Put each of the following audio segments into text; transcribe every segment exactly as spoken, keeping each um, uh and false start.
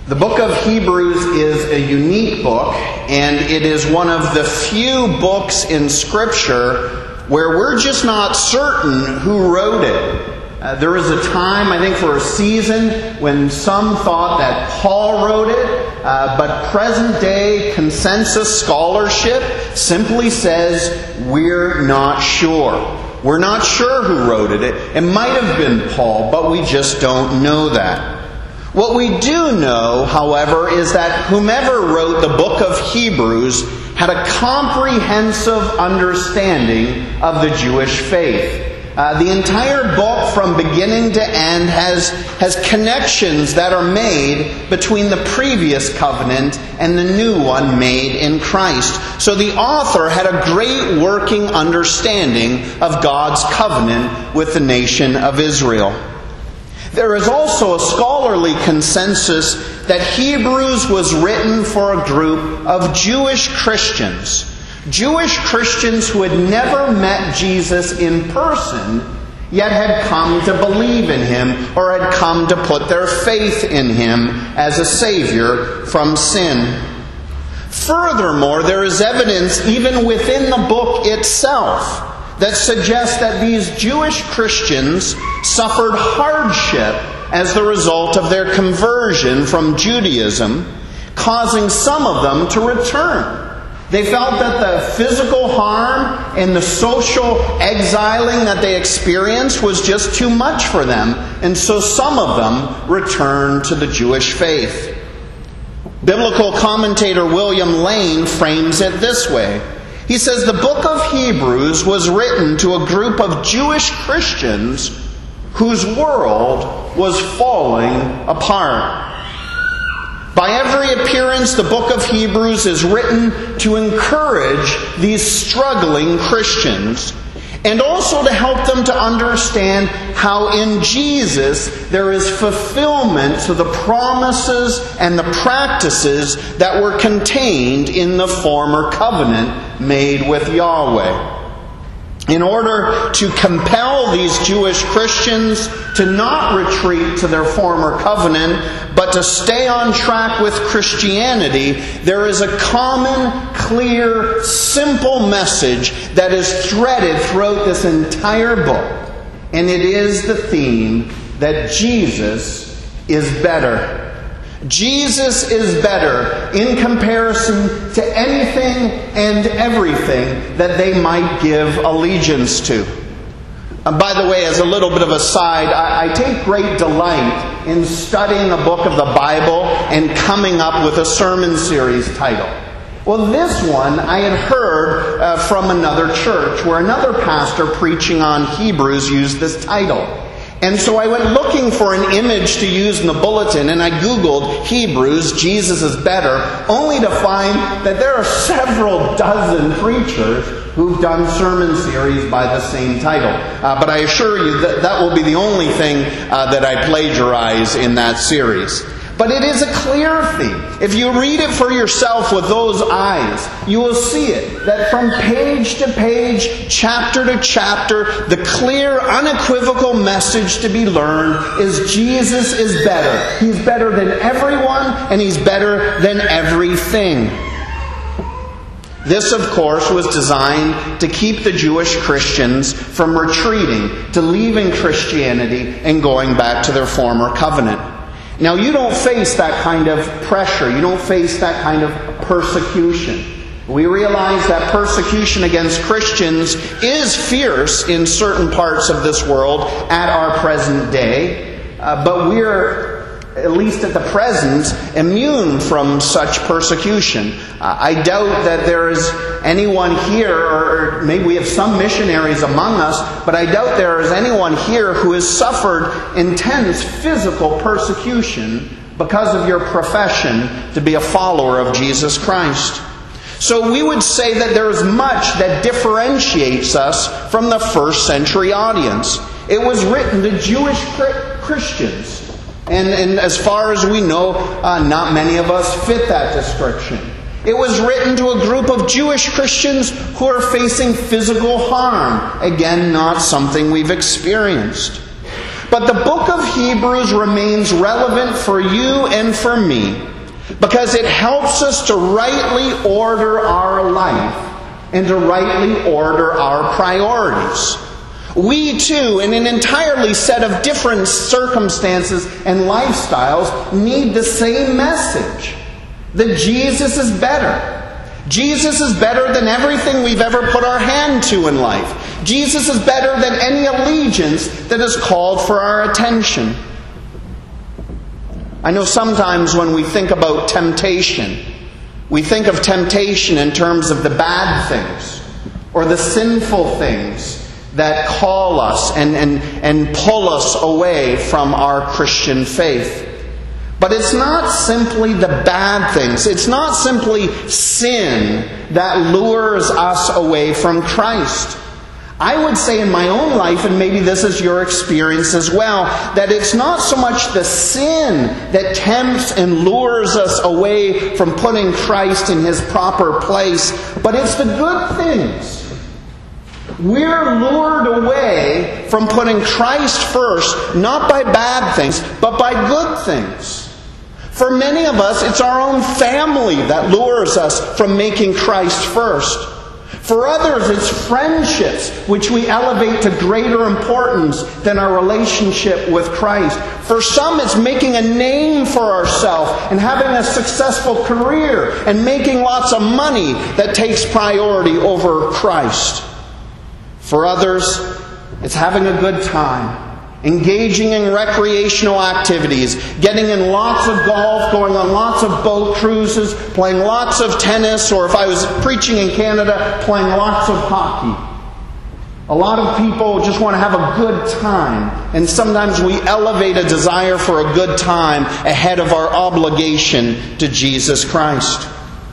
The book of Hebrews is a unique book, and it is one of the few books in Scripture where we're just not certain who wrote it. Uh, there was a time, I think for a season, when some thought that Paul wrote it, uh, but present-day consensus scholarship simply says we're not sure. We're not sure who wrote it. It, it might have been Paul, but we just don't know that. What we do know, however, is that whomever wrote the book of Hebrews had a comprehensive understanding of the Jewish faith. Uh, the entire book from beginning to end has, has connections that are made between the previous covenant and the new one made in Christ. So the author had a great working understanding of God's covenant with the nation of Israel. There is also a scholarly consensus that Hebrews was written for a group of Jewish Christians. Jewish Christians who had never met Jesus in person, yet had come to believe in Him or had come to put their faith in Him as a Savior from sin. Furthermore, there is evidence even within the book itself that suggests that these Jewish Christians suffered hardship as the result of their conversion from Judaism, causing some of them to return. They felt that the physical harm and the social exiling that they experienced was just too much for them, and so some of them returned to the Jewish faith. Biblical commentator William Lane frames it this way. He says the book of Hebrews was written to a group of Jewish Christians whose world was falling apart. By every appearance, the book of Hebrews is written to encourage these struggling Christians and also to help them to understand how in Jesus there is fulfillment to the promises and the practices that were contained in the former covenant made with Yahweh. In order to compel these Jewish Christians to not retreat to their former covenant, but to stay on track with Christianity, there is a common, clear, simple message that is threaded throughout this entire book. And it is the theme that Jesus is better. Jesus is better in comparison to anything and everything that they might give allegiance to. And by the way, as a little bit of a side, I, I take great delight in studying a book of the Bible and coming up with a sermon series title. Well, this one I had heard uh, from another church where another pastor preaching on Hebrews used this title. And so I went looking for an image to use in the bulletin, and I Googled Hebrews, Jesus is better, only to find that there are several dozen preachers who've done sermon series by the same title. Uh, but I assure you that that will be the only thing uh, that I plagiarize in that series. But it is a clear theme. If you read it for yourself with those eyes, you will see it. That from page to page, chapter to chapter, the clear, unequivocal message to be learned is Jesus is better. He's better than everyone, and He's better than everything. This, of course, was designed to keep the Jewish Christians from retreating, to leaving Christianity and going back to their former covenant. Now, you don't face that kind of pressure. You don't face that kind of persecution. We realize that persecution against Christians is fierce in certain parts of this world at our present day. Uh, but we're, at least at the present, immune from such persecution. Uh, I doubt that there is anyone here, or maybe we have some missionaries among us, but I doubt there is anyone here who has suffered intense physical persecution because of your profession to be a follower of Jesus Christ. So we would say that there is much that differentiates us from the first century audience. It was written to Jewish Christians. And, and as far as we know, uh, not many of us fit that description. It was written to a group of Jewish Christians who are facing physical harm. Again, not something we've experienced. But the book of Hebrews remains relevant for you and for me because it helps us to rightly order our life and to rightly order our priorities. We too, in an entirely set of different circumstances and lifestyles, need the same message. That Jesus is better. Jesus is better than everything we've ever put our hand to in life. Jesus is better than any allegiance that is called for our attention. I know sometimes when we think about temptation, we think of temptation in terms of the bad things or the sinful things that call us and, and, and pull us away from our Christian faith. But it's not simply the bad things. It's not simply sin that lures us away from Christ. I would say in my own life, and maybe this is your experience as well, that it's not so much the sin that tempts and lures us away from putting Christ in His proper place, but it's the good things. We're lured away from putting Christ first, not by bad things, but by good things. For many of us, it's our own family that lures us from making Christ first. For others, it's friendships which we elevate to greater importance than our relationship with Christ. For some, it's making a name for ourselves and having a successful career and making lots of money that takes priority over Christ. For others, it's having a good time, engaging in recreational activities, getting in lots of golf, going on lots of boat cruises, playing lots of tennis, or if I was preaching in Canada, playing lots of hockey. A lot of people just want to have a good time, and sometimes we elevate a desire for a good time ahead of our obligation to Jesus Christ.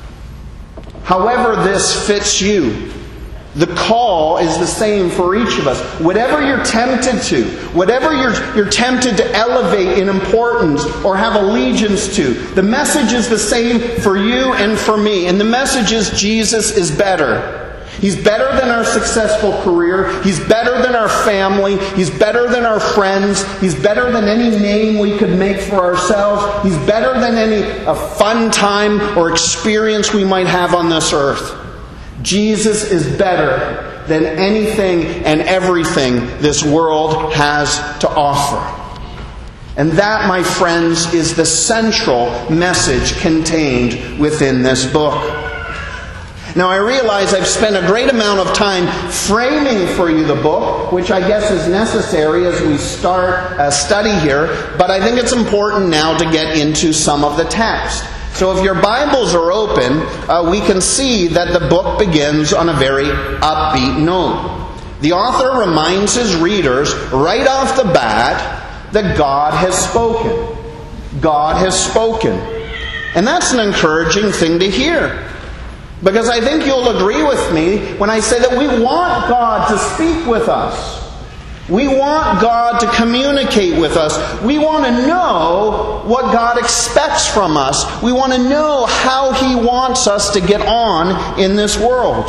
However this fits you, the call is the same for each of us. Whatever you're tempted to, whatever you're, you're tempted to elevate in importance or have allegiance to, the message is the same for you and for me. And the message is Jesus is better. He's better than our successful career. He's better than our family. He's better than our friends. He's better than any name we could make for ourselves. He's better than any a fun time or experience we might have on this earth. Jesus is better than anything and everything this world has to offer. And that, my friends, is the central message contained within this book. Now, I realize I've spent a great amount of time framing for you the book, which I guess is necessary as we start a study here, but I think it's important now to get into some of the text. So if your Bibles are open, uh, we can see that the book begins on a very upbeat note. The author reminds his readers right off the bat that God has spoken. God has spoken. And that's an encouraging thing to hear. Because I think you'll agree with me when I say that we want God to speak with us. We want God to communicate with us. We want to know what God expects from us. We want to know how He wants us to get on in this world.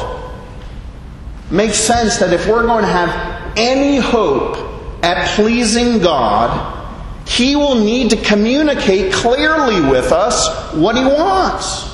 It makes sense that if we're going to have any hope at pleasing God, He will need to communicate clearly with us what He wants.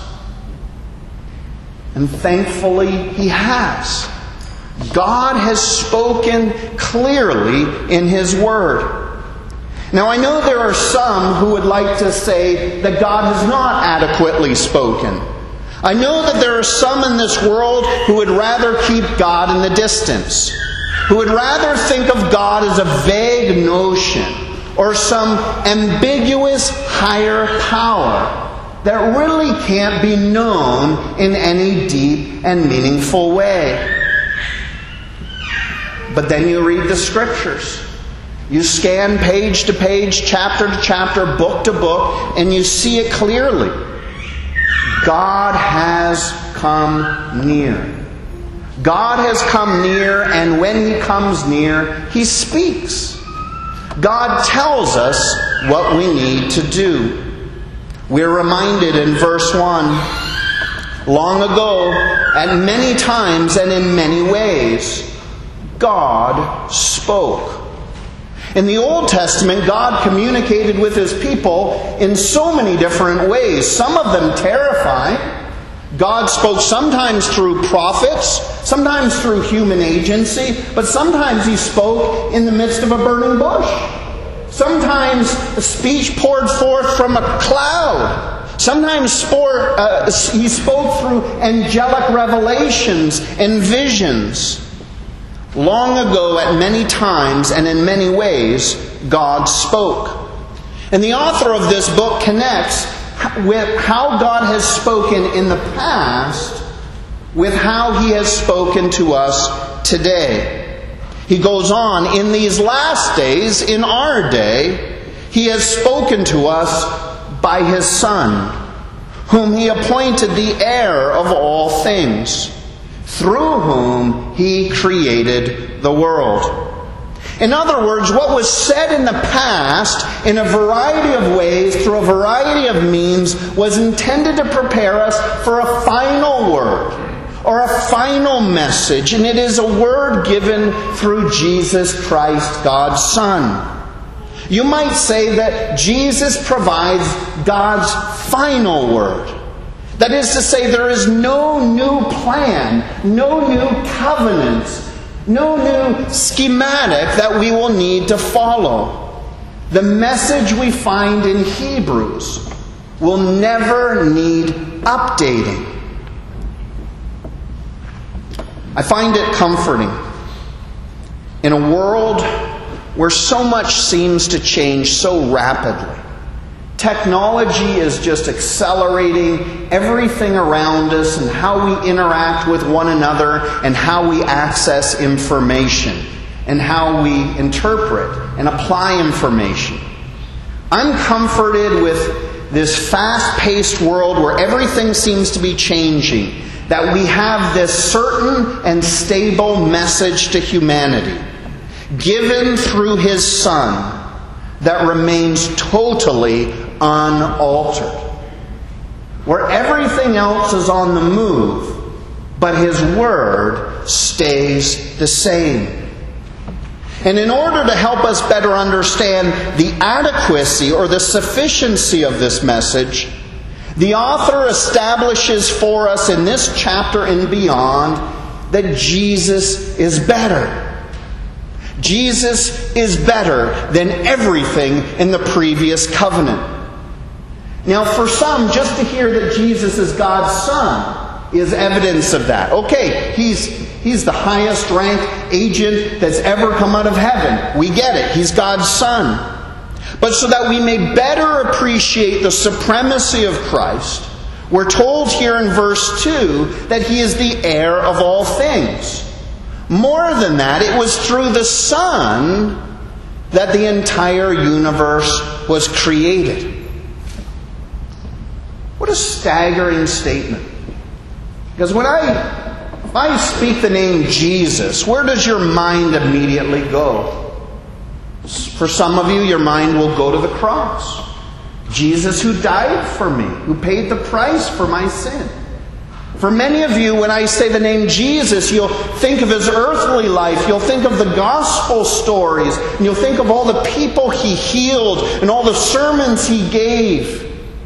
And thankfully, He has. God has spoken clearly in His Word. Now, I know there are some who would like to say that God has not adequately spoken. I know that there are some in this world who would rather keep God in the distance, who would rather think of God as a vague notion or some ambiguous higher power that really can't be known in any deep and meaningful way. But then you read the Scriptures. You scan page to page, chapter to chapter, book to book, and you see it clearly. God has come near. God has come near, and when He comes near, He speaks. God tells us what we need to do. We're reminded in verse one, long ago, at many times and in many ways, God spoke. In the Old Testament, God communicated with His people in so many different ways, some of them terrifying. God spoke sometimes through prophets, sometimes through human agency, but sometimes He spoke in the midst of a burning bush. Sometimes a speech poured forth from a cloud. Sometimes sport, uh, He spoke through angelic revelations and visions. Long ago, at many times and in many ways, God spoke. And the author of this book connects with how God has spoken in the past with how He has spoken to us today. He goes on, in these last days, in our day, He has spoken to us by His Son, whom He appointed the heir of all things, through whom He created the world. In other words, what was said in the past in a variety of ways, through a variety of means, was intended to prepare us for a final word, or a final message, and it is a word given through Jesus Christ, God's Son. You might say that Jesus provides God's final word. That is to say, there is no new plan, no new covenant, no new schematic that we will need to follow. The message we find in Hebrews will never need updating. I find it comforting in a world where so much seems to change so rapidly. Technology is just accelerating everything around us and how we interact with one another and how we access information and how we interpret and apply information. I'm comforted with this fast-paced world where everything seems to be changing, that we have this certain and stable message to humanity, given through His Son, that remains totally unaltered. Where everything else is on the move, but His Word stays the same. And in order to help us better understand the adequacy or the sufficiency of this message, the author establishes for us in this chapter and beyond that Jesus is better. Jesus is better than everything in the previous covenant. Now, for some, just to hear that Jesus is God's Son is evidence of that. Okay, He's, he's the highest ranked agent that's ever come out of heaven. We get it. He's God's Son. But so that we may better appreciate the supremacy of Christ, we're told here in verse two that He is the heir of all things. More than that, it was through the Son that the entire universe was created. What a staggering statement. Because when I, if I speak the name Jesus, where does your mind immediately go? For some of you, your mind will go to the cross. Jesus who died for me, who paid the price for my sin. For many of you, when I say the name Jesus, you'll think of His earthly life. You'll think of the gospel stories. And you'll think of all the people He healed and all the sermons He gave.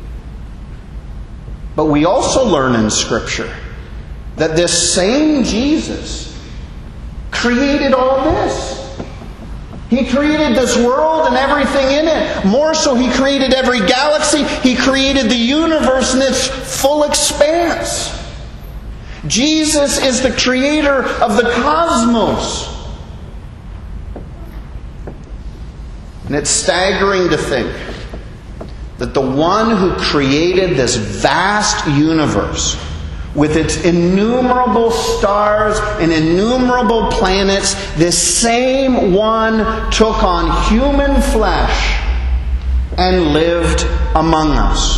But we also learn in Scripture that this same Jesus created all this. He created this world and everything in it. More so, He created every galaxy. He created the universe in its full expanse. Jesus is the creator of the cosmos. And it's staggering to think that the one who created this vast universe with its innumerable stars and innumerable planets, this same one took on human flesh and lived among us.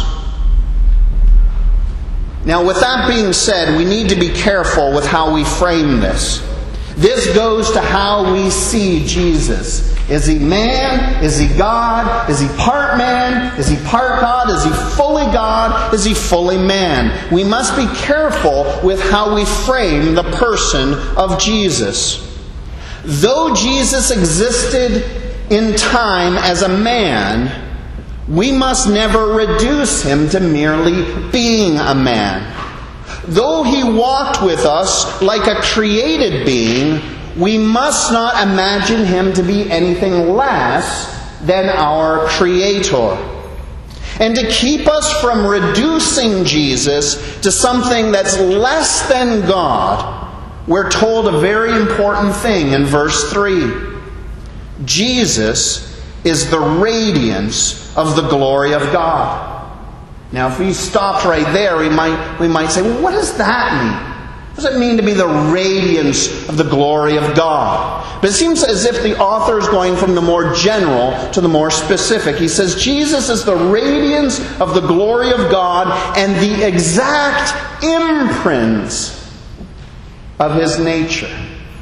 Now, with that being said, we need to be careful with how we frame this. This goes to how we see Jesus. Is He man? Is He God? Is He part man? Is He part God? Is He fully God? Is He fully man? We must be careful with how we frame the person of Jesus. Though Jesus existed in time as a man, we must never reduce him to merely being a man. Though he walked with us like a created being, we must not imagine him to be anything less than our Creator. And to keep us from reducing Jesus to something that's less than God, we're told a very important thing in verse three. Jesus is the radiance of the glory of God. Now, if we stopped right there, we might, we might say, well, what does that mean? What does it mean to be the radiance of the glory of God? But it seems as if the author is going from the more general to the more specific. He says Jesus is the radiance of the glory of God and the exact imprints of His nature.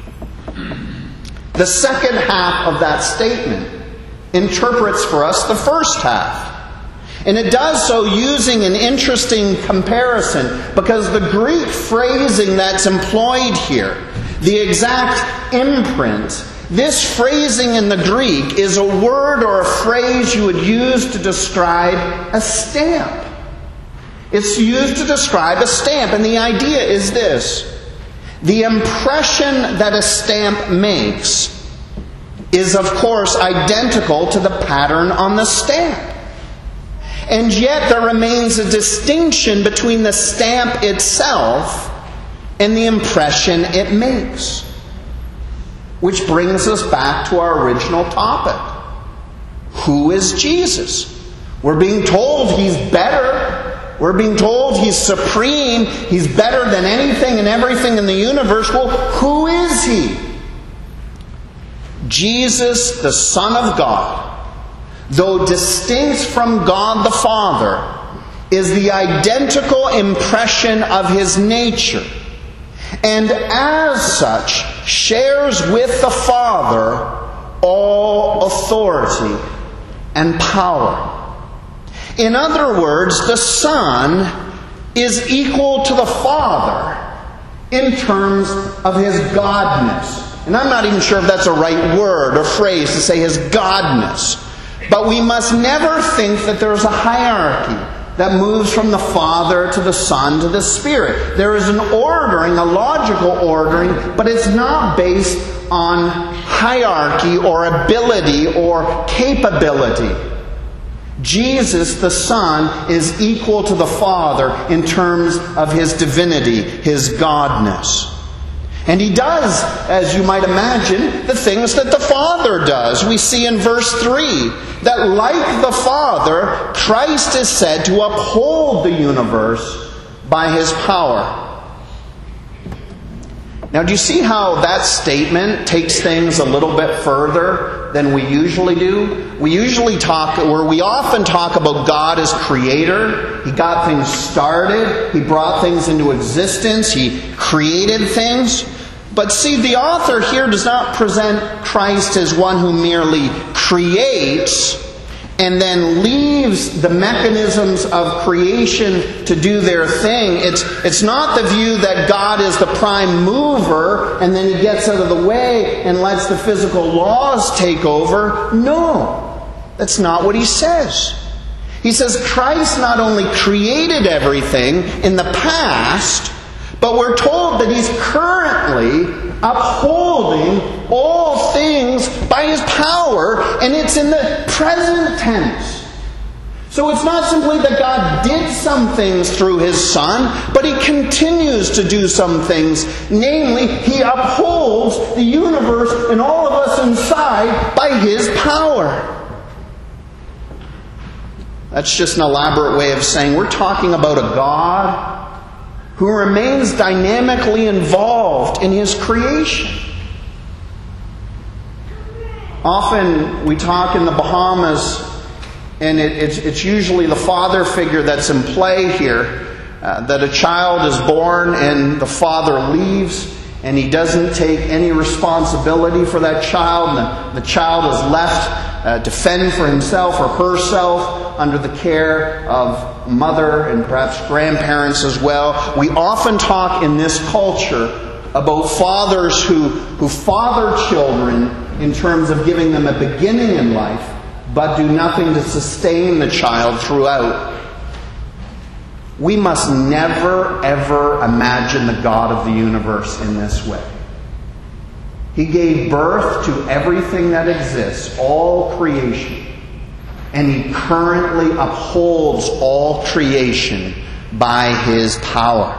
The second half of that statement interprets for us the first half. And it does so using an interesting comparison, because the Greek phrasing that's employed here, the exact imprint, this phrasing in the Greek is a word or a phrase you would use to describe a stamp. It's used to describe a stamp, and the idea is this. The impression that a stamp makes is, of course, identical to the pattern on the stamp. And yet there remains a distinction between the stamp itself and the impression it makes. Which brings us back to our original topic. Who is Jesus? We're being told He's better. We're being told He's supreme. He's better than anything and everything in the universe. Well, who is He? Jesus, the Son of God, though distinct from God the Father, is the identical impression of His nature, and as such shares with the Father all authority and power. In other words, the Son is equal to the Father in terms of His godness. And I'm not even sure if that's a right word or phrase to say His godness. But we must never think that there's a hierarchy that moves from the Father to the Son to the Spirit. There is an ordering, a logical ordering, but it's not based on hierarchy or ability or capability. Jesus, the Son, is equal to the Father in terms of His divinity, His godness. And He does, as you might imagine, the things that the Father does. We see in verse three that like the Father, Christ is said to uphold the universe by His power. Now, do you see how that statement takes things a little bit further than we usually do? We usually talk, or we often talk about God as creator. He got things started. He brought things into existence. He created things. But see, the author here does not present Christ as one who merely creates and then leaves the mechanisms of creation to do their thing. It's, it's not the view that God is the prime mover and then He gets out of the way and lets the physical laws take over. No, that's not what he says. He says Christ not only created everything in the past, but we're told that He's currently upholding all things by His power, and it's in the present tense. So it's not simply that God did some things through His Son, but He continues to do some things. Namely, He upholds the universe and all of us inside by His power. That's just an elaborate way of saying we're talking about a God who remains dynamically involved in His creation. Often we talk in the Bahamas, and it, it's, it's usually the father figure that's in play here, uh, that a child is born and the father leaves, and he doesn't take any responsibility for that child, and the, the child is left uh, to fend for himself or herself under the care of mother and perhaps grandparents as well. We often talk in this culture about fathers who, who father children in terms of giving them a beginning in life, but do nothing to sustain the child throughout. We must never, ever imagine the God of the universe in this way. He gave birth to everything that exists, all creation, and He currently upholds all creation by His power.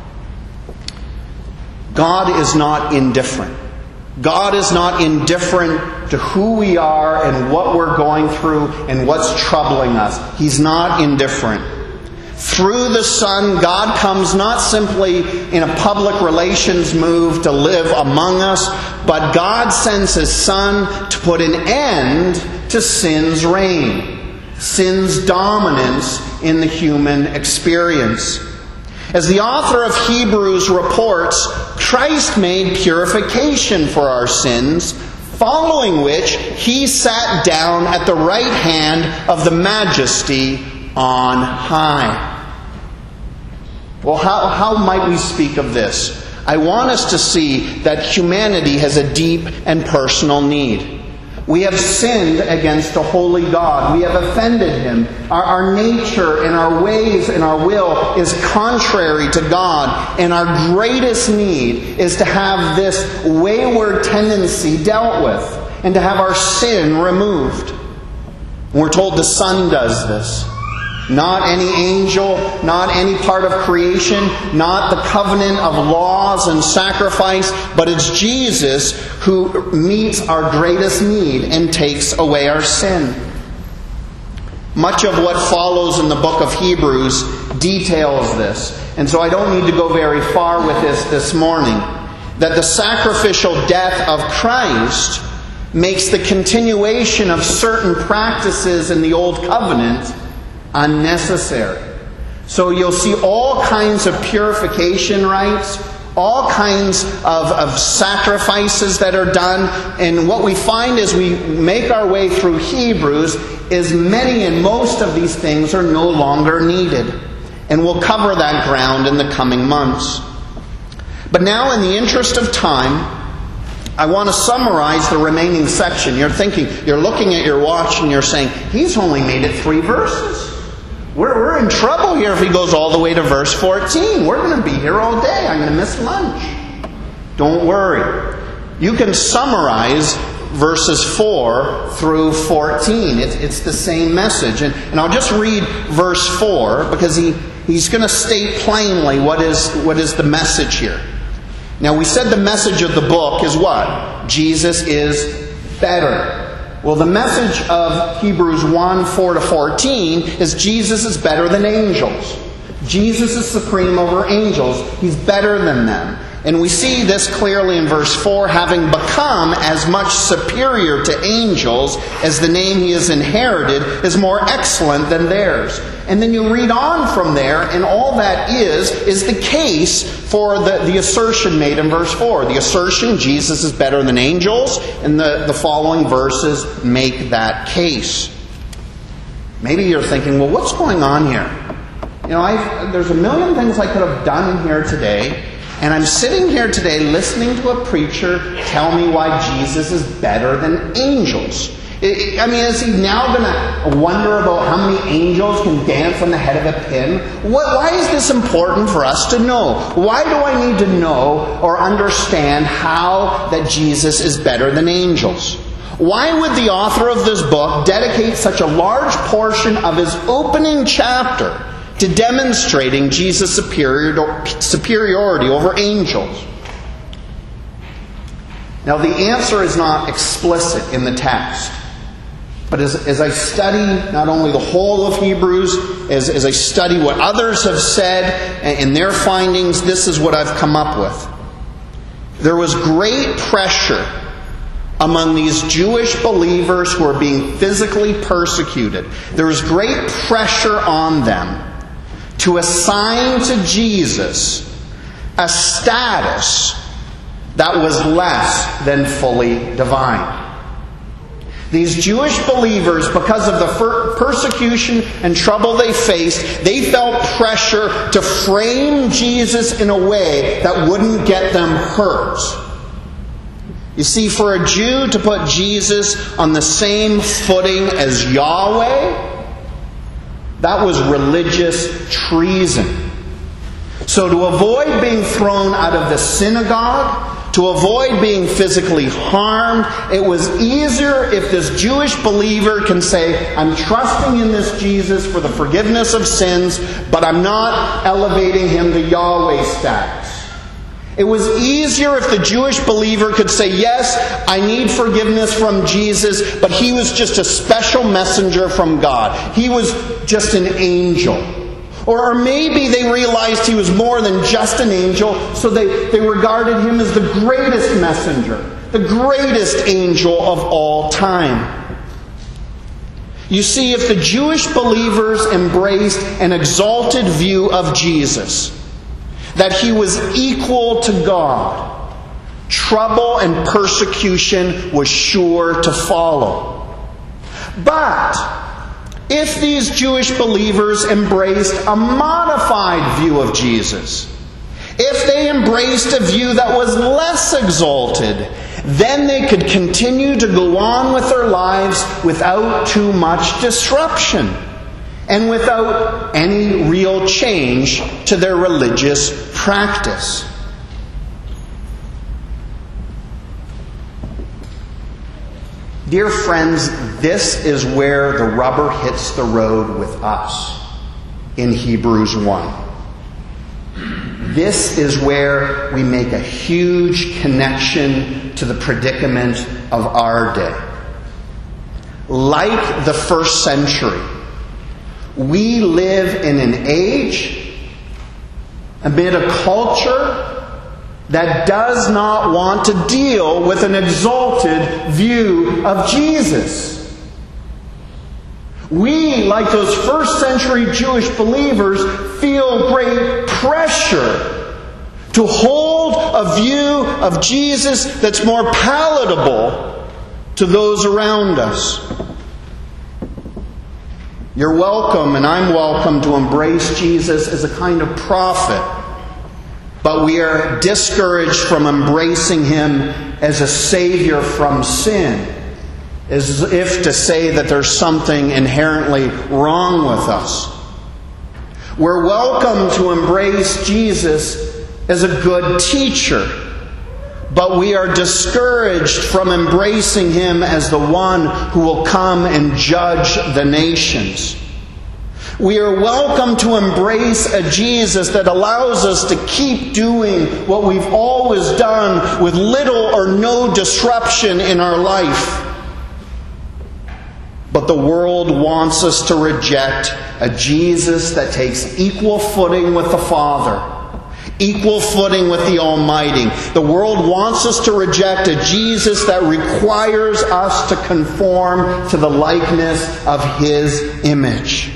God is not indifferent. God is not indifferent to who we are and what we're going through and what's troubling us. He's not indifferent. Through the Son, God comes not simply in a public relations move to live among us, but God sends His Son to put an end to sin's reign, sin's dominance in the human experience. As the author of Hebrews reports, Christ made purification for our sins, following which He sat down at the right hand of the Majesty on high. Well, how, how might we speak of this? I want us to see that humanity has a deep and personal need. We have sinned against a holy God. We have offended Him. Our, our nature and our ways and our will is contrary to God. And our greatest need is to have this wayward tendency dealt with and to have our sin removed. And we're told the Son does this. Not any angel, not any part of creation, not the covenant of laws and sacrifice, but it's Jesus who meets our greatest need and takes away our sin. Much of what follows in the book of Hebrews details this. And so I don't need to go very far with this this morning. That the sacrificial death of Christ makes the continuation of certain practices in the Old Covenant unnecessary. So you'll see all kinds of purification rites, all kinds of, of sacrifices that are done. And what we find as we make our way through Hebrews is many and most of these things are no longer needed. And we'll cover that ground in the coming months. But now, in the interest of time, I want to summarize the remaining section. You're thinking, you're looking at your watch and you're saying, he's only made it three verses. We're, we're in trouble here if he goes all the way to verse fourteen. We're going to be here all day. I'm going to miss lunch. Don't worry. You can summarize verses four through fourteen. It's, it's the same message. And, and I'll just read verse four because he, he's going to state plainly what is, what is the message here. Now, we said the message of the book is what? Jesus is better. Well, the message of Hebrews one, four to fourteen is Jesus is better than angels. Jesus is supreme over angels. He's better than them. And we see this clearly in verse four, having become as much superior to angels as the name He has inherited is more excellent than theirs. And then you read on from there, and all that is, is the case for the, the assertion made in verse four. The assertion, Jesus is better than angels, and the, the following verses make that case. Maybe you're thinking, well, what's going on here? You know, I've, there's a million things I could have done here today, and I'm sitting here today listening to a preacher tell me why Jesus is better than angels. I mean, is he now going to wonder about how many angels can dance on the head of a pin? Why is this important for us to know? Why do I need to know or understand how that Jesus is better than angels? Why would the author of this book dedicate such a large portion of his opening chapter to demonstrating Jesus' superiority over angels? Now, the answer is not explicit in the text. But as, as I study not only the whole of Hebrews, as, as I study what others have said and, and their findings, this is what I've come up with. There was great pressure among these Jewish believers who are being physically persecuted. There was great pressure on them to assign to Jesus a status that was less than fully divine. These Jewish believers, because of the persecution and trouble they faced, they felt pressure to frame Jesus in a way that wouldn't get them hurt. You see, for a Jew to put Jesus on the same footing as Yahweh, that was religious treason. So to avoid being thrown out of the synagogue, to avoid being physically harmed, it was easier if this Jewish believer can say, I'm trusting in this Jesus for the forgiveness of sins, but I'm not elevating him to Yahweh status. It was easier if the Jewish believer could say, yes, I need forgiveness from Jesus, but he was just a special messenger from God. He was just an angel. Or, or maybe they realized he was more than just an angel, so they, they regarded him as the greatest messenger, the greatest angel of all time. You see, if the Jewish believers embraced an exalted view of Jesus, that he was equal to God, trouble and persecution was sure to follow. But if these Jewish believers embraced a modified view of Jesus, if they embraced a view that was less exalted, then they could continue to go on with their lives without too much disruption and without any real change to their religious practice. Dear friends, this is where the rubber hits the road with us in Hebrews one. This is where we make a huge connection to the predicament of our day. Like the first century, we live in an age, amid a culture that does not want to deal with an exalted view of Jesus. We, like those first century Jewish believers, feel great pressure to hold a view of Jesus that's more palatable to those around us. You're welcome, and I'm welcome, to embrace Jesus as a kind of prophet. But we are discouraged from embracing him as a savior from sin, as if to say that there's something inherently wrong with us. We're welcome to embrace Jesus as a good teacher, but we are discouraged from embracing him as the one who will come and judge the nations. We are welcome to embrace a Jesus that allows us to keep doing what we've always done with little or no disruption in our life. But the world wants us to reject a Jesus that takes equal footing with the Father, equal footing with the Almighty. The world wants us to reject a Jesus that requires us to conform to the likeness of his image.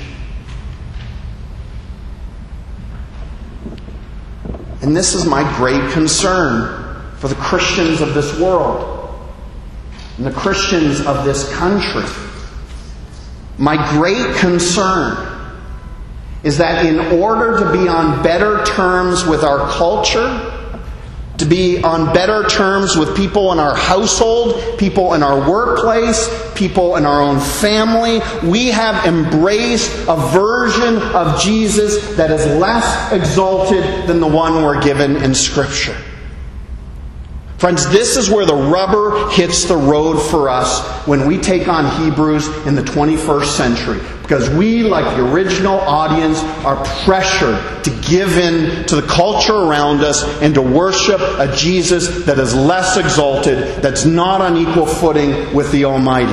And this is my great concern for the Christians of this world and the Christians of this country. My great concern is that in order to be on better terms with our culture, to be on better terms with people in our household, people in our workplace, people in our own family, we have embraced a version of Jesus that is less exalted than the one we're given in Scripture. Friends, this is where the rubber hits the road for us when we take on Hebrews in the twenty-first century. Because we, like the original audience, are pressured to give in to the culture around us and to worship a Jesus that is less exalted, that's not on equal footing with the Almighty.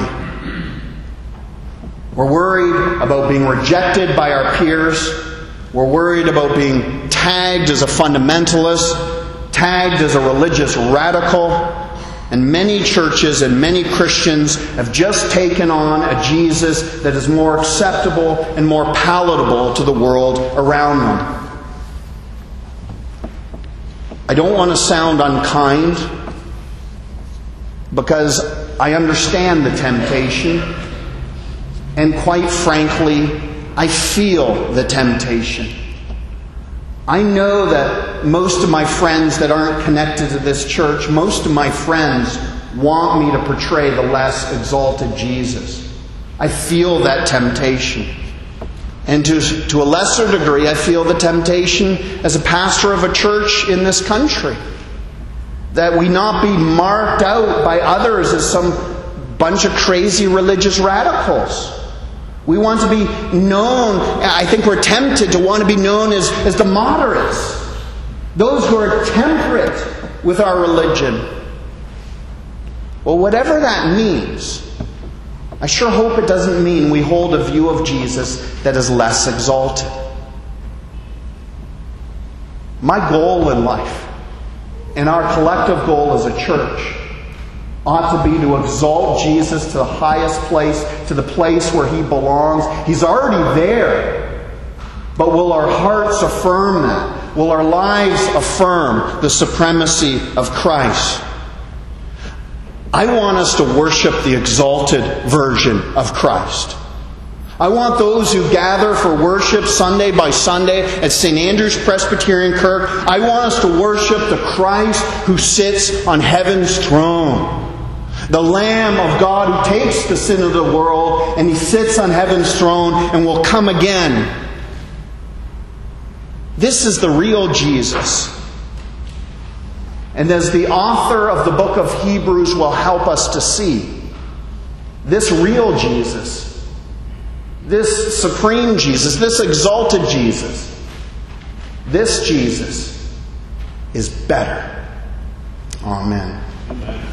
We're worried about being rejected by our peers. We're worried about being tagged as a fundamentalist, tagged as a religious radical, and many churches and many Christians have just taken on a Jesus that is more acceptable and more palatable to the world around them. I don't want to sound unkind, because I understand the temptation, and quite frankly, I feel the temptation. I know that most of my friends that aren't connected to this church, most of my friends want me to portray the less exalted Jesus. I feel that temptation. And to, to a lesser degree, I feel the temptation as a pastor of a church in this country. That we not be marked out by others as some bunch of crazy religious radicals. We want to be known, I think we're tempted to want to be known as, as the moderates. Those who are temperate with our religion. Well, whatever that means, I sure hope it doesn't mean we hold a view of Jesus that is less exalted. My goal in life, and our collective goal as a church, ought to be to exalt Jesus to the highest place, to the place where He belongs. He's already there. But will our hearts affirm that? Will our lives affirm the supremacy of Christ? I want us to worship the exalted version of Christ. I want those who gather for worship Sunday by Sunday at Saint Andrew's Presbyterian Kirk, I want us to worship the Christ who sits on heaven's throne. The Lamb of God who takes the sin of the world, and He sits on heaven's throne and will come again. This is the real Jesus. And as the author of the book of Hebrews will help us to see, this real Jesus, this supreme Jesus, this exalted Jesus, this Jesus is better. Amen.